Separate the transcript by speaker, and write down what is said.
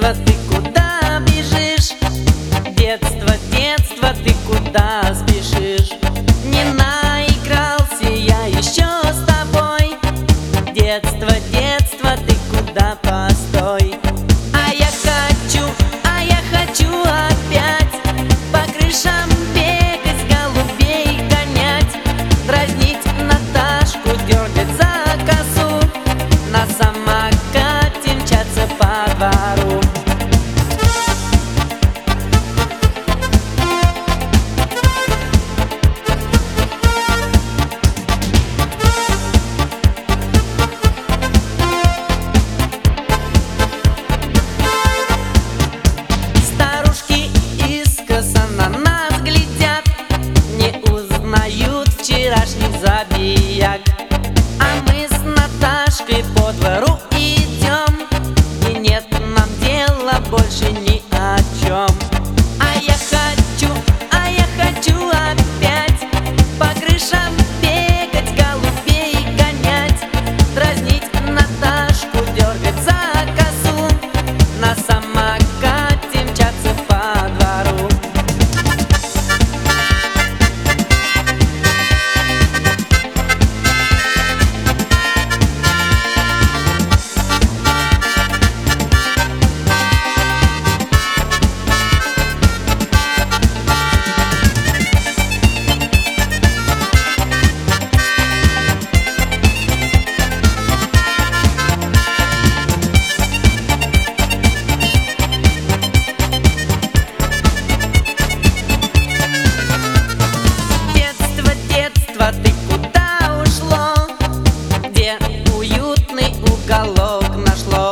Speaker 1: детство, ты куда бежишь? Детство, детство, ты куда спешишь? Не наигрался я еще с тобой. Детство, детство, ты куда, постой. А я хочу опять по крышам бегать, голубей гонять, дразнить Наташку, дергать за косу, на самокате мчаться по двору. Старушки искоса на нас глядят, не узнают вчерашних забияк. А мы с Наташкой по двору идем, и нет нам дела больше ни о чем. А я хочу опять по крышам бегать, голубей гонять, дразнить Наташку, дергать за косу, на самокате мчаться по двору. Детство, детство, ты куда ушло? Где уютный уголок нашло?